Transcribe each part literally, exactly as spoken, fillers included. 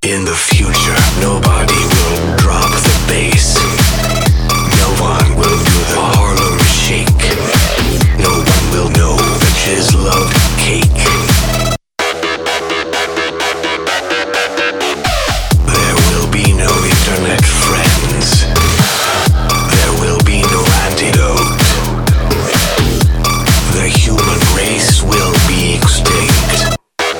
In the future, nobody will drop the bass. No one will do the Harlem Shake. No one will know that his love cake. There will be no internet friends. There will be no antidote. The human race will be extinct.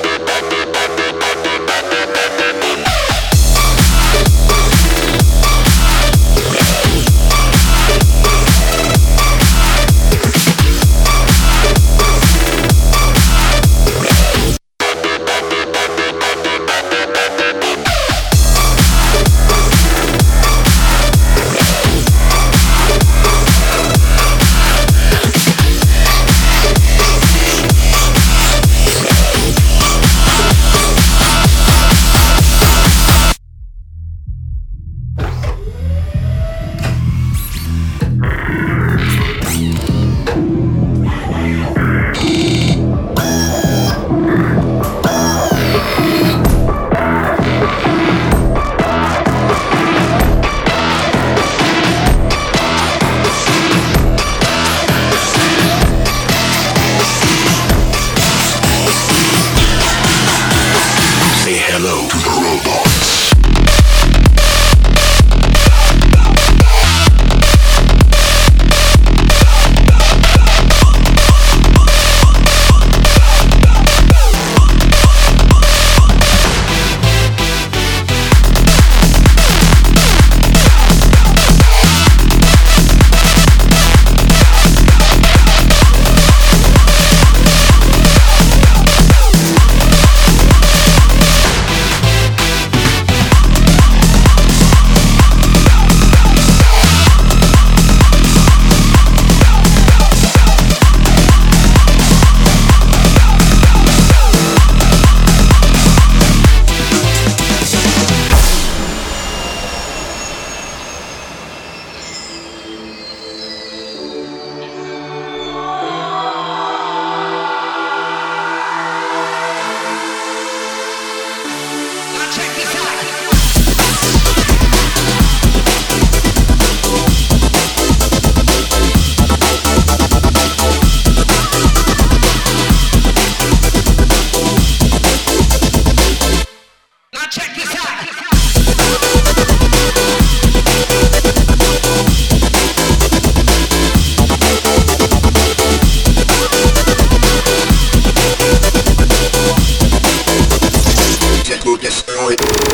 Hello to the robots. Destroy.